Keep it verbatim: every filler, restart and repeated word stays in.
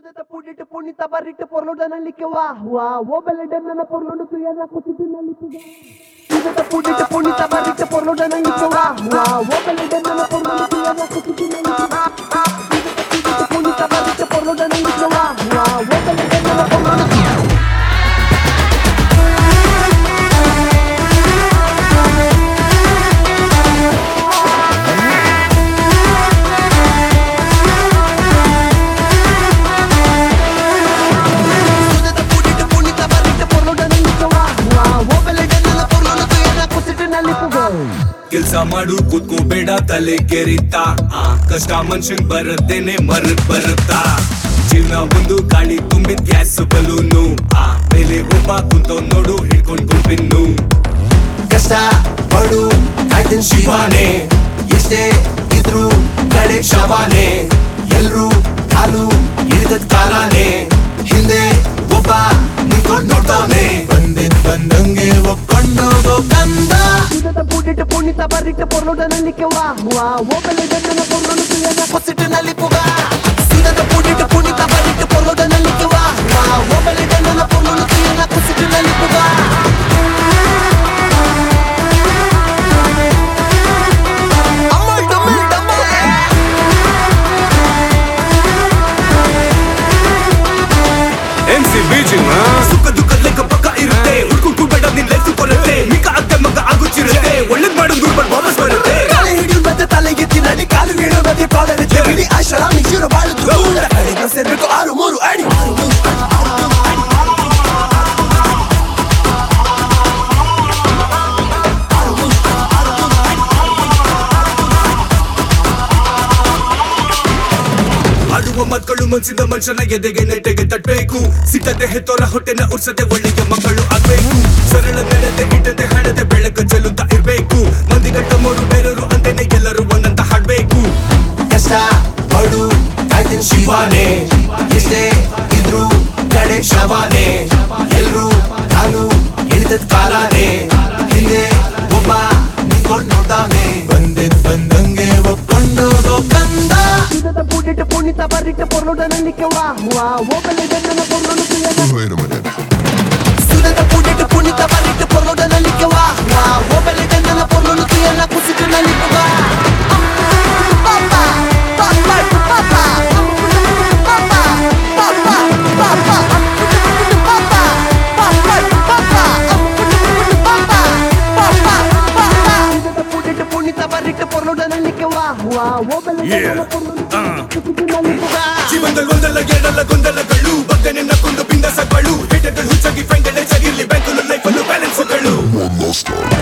Sudete pudite punita barrite por lo dana likewa wa wo bele dana por lo tu yana kusitina likuga Sudete pudite punita barrite por lo dana likewa wa wo bele dana por lo tu yana kusitina likuga Sudete pudite punita barrite por lo dana likewa wa wo bele dana por lo tu ಕೆಲಸ ಮಾಡು ಕೂತ್ಕೋಬೇಡ ತಲೆ ಕೆರಿತಾ ಕಷ್ಟ ಮನುಷ್ಯನ್ ಬರದೇನೆ ಮರಕ್ ಬರುತ್ತಾ ಜೀವನ ಒಂದು ಗಾಳಿ ತುಂಬಿದ gas balloon ಆ ಮೇಲೆ ಒಬ್ಬ ಕುಂತೋ ನೋಡು ಹಿಡ್ಕೊಂಡ್ ಗುಂಪಿನ್ನು ಕಷ್ಟ ಪಡು ಕಾಯ್ತಿನ್ ಶಿವಾನೆ ಎಷ್ಟೇ ಇದ್ರು ಕಡೆ ಶವಾನೆ ಎಲ್ರು ಕಾಲು ಹಿಡಿದದ್ ಕಾಲಾನೆ ಹಿಂದೆ ಒಬ್ಬ ನಿಂತ್ಕೊಂಡ್ ನೋಡ್ತಾನೆ ಬಂದಿದ್ ಬಂದಂಗೆ ಒಪ್ಕೊಂಡೋಗೋ ಕಂದ Sudete pudite punita barrite por lo dana likewa wa wo bele dana por lo tu yana ಕುಸಿಟ್ಟಿನ ಲಿಪುಗ ಸೀದದ ಪುಡಿಟ ಪುಣಿತ ಬರಿಟ ಪೊರ್ಲೋದನ ಲಿಕ್ಕುವ wo bele dana por lo tu yana ಕುಸಿಟ್ಟಿನ ಲಿಪುಗ ಅಮ್ಮಲ್ ಡಮಲ್ ಡಮಲ್ ಎಂ ಸಿ ಬೀಜಿಂಗ್ ಸುಖ ದುಃಖದ ಲೆಕ್ಕ ಪಕ್ಕ ಇರುತ್ತೆ ಹುಡ್ಕೊಂಡು ಬೇಡ ನಿನ್ ಲೈಫ್ ಕೊರತೆ ಮಿಕ್ಕ ಅತ್ತೆ ಮಗ ಆಗುತ್ತಿರುತ್ತೆ ಒಳ್ಳೇದ್ ಮಾಡೋದು ದುಡ್ಡು ವಾಪಸ್ ಬರುತ್ತೆ ಕಾಲ ಹಿಡಿಯು ಮತ್ತೆ ತಲೆಗೆತ್ತಿ ನಡಿ ಕಾಲು ನೀಡೋ ಮತ್ತೆ ಕಾಲರಿದ್ದೆ ಬಿಡಿ ಆಶರಾಮಿ ಜೀರೋ ಬಾಳುದು ದೂರ ಕಡೆಗೆ ಸೇರ್ಬೇಕು ಆರು ಮೂರು ಅಡಿ ಆಡುವ ಮಕ್ಕಳು ಮನ್ಸಿದ ಮನುಷ್ಯನ ಎದೆಗೆ ನೆಟ್ಟಗೆ ತಟ್ಟಬೇಕು ಸಿಟ್ಟತೆ ಹೆತ್ತೋರ ಹೊಟ್ಟೆನ ಉರ್ಸದೆ ಒಳ್ಳೆಯ ಮಕ್ಕಳು ಆಗ್ಬೇಕು ಸರಳ ನೆಲತೆ ಇಟ್ಟತೆ ಹಣತೆ ಬೆಳಕ ಚೆಲ್ಲುತ್ತಾ ಇರ್ಬೇಕು ಮಂದಿಗಟ್ಟ ಮೂರು ಬೇರೆಯವರು ಅಂತೆನೆ ಎಲ್ಲರೂ ಒಂದಂತ ಹಾಡ್ಬೇಕು ಕಷ್ಟ ಪಡು ಕಾಯ್ತಿನ್ ಶಿವಾನೆ ಎಷ್ಟೇ ಇದ್ರು ಕಡೆ ಶವಾನೆ ಎಲ್ರು ಕಾಲು ಹಿಡಿದದ್ ಕಾಲಾನೆ ಹಿಂದೆ ಒಬ್ಬ ನಿಂತ್ಕೊಂಡ್ ನೋಡ್ತಾನೆ ಬಂದಿದ್ ಬಂದಂಗೆ ಒಪ್ಕೊಂಡೋಗೋ ಕಂದ Sudete pudite punita barrite por lo dana likewa wa wo bele dana por lo tu yana Wait a minute. ಸುದದ ಪುಡಿಟ ಪುಣಿತ ಬರಿಟ ಪೊರ್ಲೋದನ ಲಿಕ್ಕವ wo bele dana por lo tu yana ಕುಸಿಟ್ಟಿನ ಲಿಕ್ಕುವ Sudete pudite punita barrite por lo dana likewa wa wo bele dana por lo tu yana kusitina likuga ಜೀವನದಲ್ಲಿ ಒಂದಲ್ಲ ಎರಡಲ್ಲ ಗೊಂದಲಗಳು ಬಗ್ಗನೆ ನಕ್ಕೊಂಡು ಬಿಂದಸಗಳು ಹೇಟರ್ಗಳು ಹುಚ್ಚಾಗಿ friend ಎಚ್ಚರಿರ್ಲಿ ಬ್ಯಾಂಕಲ್ಲಿ life ಅನ್ನು ಬ್ಯಾಲೆನ್ಸ್ಗಳು One lost star.